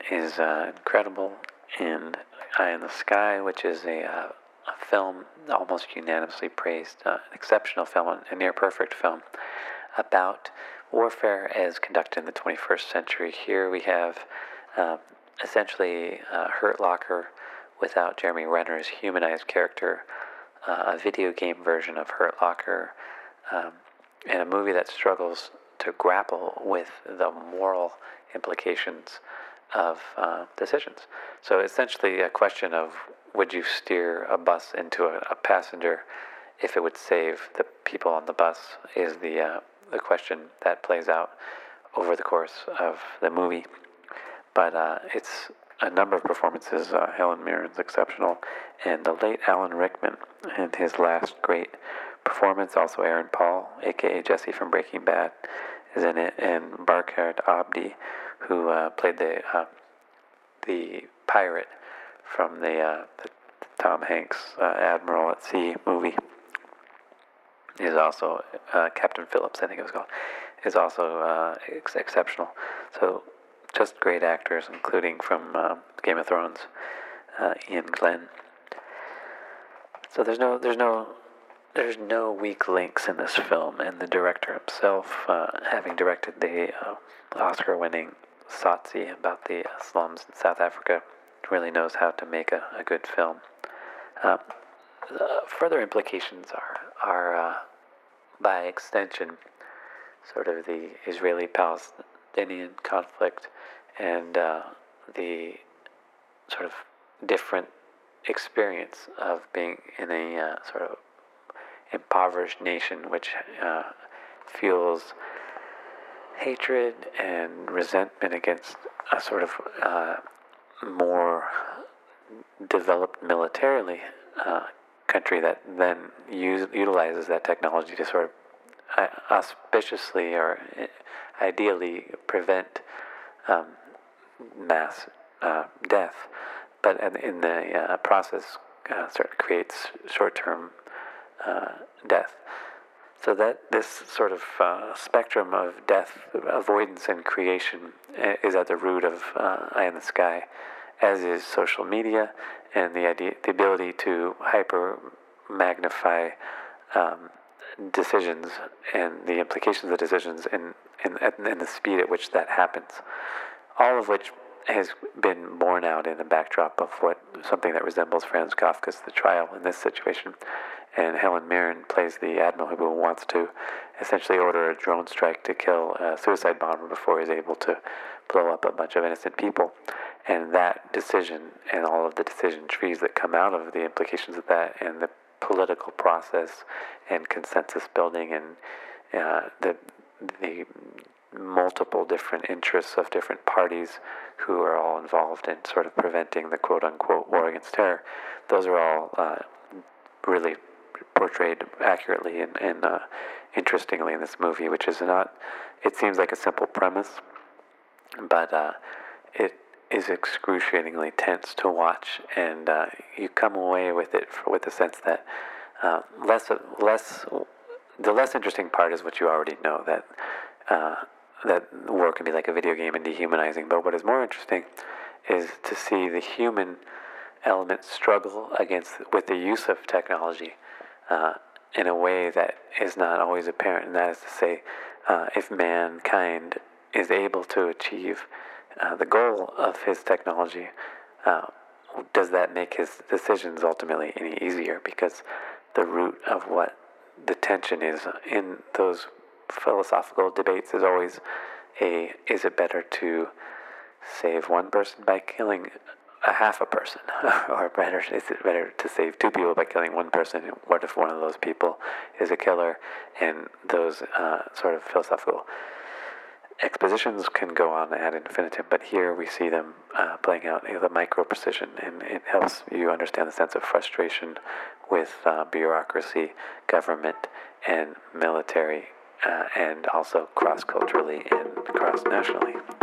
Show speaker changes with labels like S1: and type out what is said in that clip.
S1: is incredible, and Eye in the Sky, which is a film almost unanimously praised, an exceptional film, a near perfect film about warfare as conducted in the 21st century. Here we have essentially Hurt Locker without Jeremy Renner's humanized character, a video game version of Hurt Locker, and a movie that struggles to grapple with the moral implications of decisions. So essentially a question of, would you steer a bus into a passenger if it would save the people on the bus, is the question that plays out over the course of the movie. But it's a number of performances. Helen Mirren's exceptional, and the late Alan Rickman in his last great performance. Also Aaron Paul, aka Jesse from Breaking Bad, is in it, and Barkhad Abdi, who played the pirate from the Tom Hanks Admiral at Sea movie, is also Captain Phillips, I think it was called, is also exceptional. So just great actors, including from Game of Thrones, Ian Glenn. So there's no weak links in this film, and the director himself, having directed the Oscar-winning Tsotsi about the slums in South Africa, really knows how to make a good film. Further implications are by extension, sort of the Israeli-Palestinian conflict and the sort of different experience of being in a sort of impoverished nation which fuels hatred and resentment against a sort of more developed militarily country that then utilizes that technology to sort of auspiciously or ideally prevent mass death, but in the process sort of creates short-term death. So that this sort of spectrum of death avoidance and creation is at the root of Eye in the Sky, as is social media and the ability to hyper magnify decisions and the implications of decisions and the speed at which that happens. All of which has been borne out in the backdrop of something that resembles Franz Kafka's The Trial in this situation. And Helen Mirren plays the admiral who wants to essentially order a drone strike to kill a suicide bomber before he's able to blow up a bunch of innocent people. And that decision and all of the decision trees that come out of the implications of that and the political process and consensus building and the multiple different interests of different parties who are all involved in sort of preventing the quote-unquote war against terror, those are all really portrayed accurately and interestingly in this movie, which is not, it seems like a simple premise, but it is excruciatingly tense to watch, and you come away with it with the sense that the less interesting part is what you already know, that war can be like a video game and dehumanizing, but what is more interesting is to see the human element struggle with the use of technology in a way that is not always apparent, and that is to say, if mankind is able to achieve the goal of his technology, does that make his decisions ultimately any easier? Because the root of what the tension is in those philosophical debates is always is it better to save one person by killing a half a person, or is it better to save two people by killing one person? What if one of those people is a killer? And those sort of philosophical expositions can go on ad infinitum, but here we see them playing out the micro precision, and it helps you understand the sense of frustration with bureaucracy, government, and military, and also cross-culturally and cross-nationally.